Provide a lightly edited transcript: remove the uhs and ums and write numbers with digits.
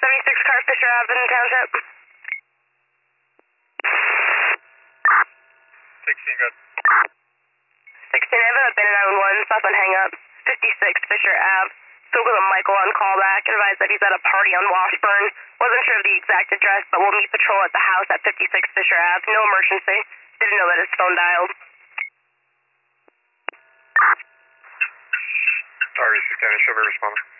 76 car Fisher Avenue Township. 16, good. 16, I have an abandoned 911, stop and hang up. 56 Fisher Ave. Spoke with a Michael on callback, advised that he's at a party on Washburn. Wasn't sure of the exact address, but we'll meet patrol at the house at 56 Fisher Ave. No emergency. Didn't know that his phone dialed. RV6 County, show me responding.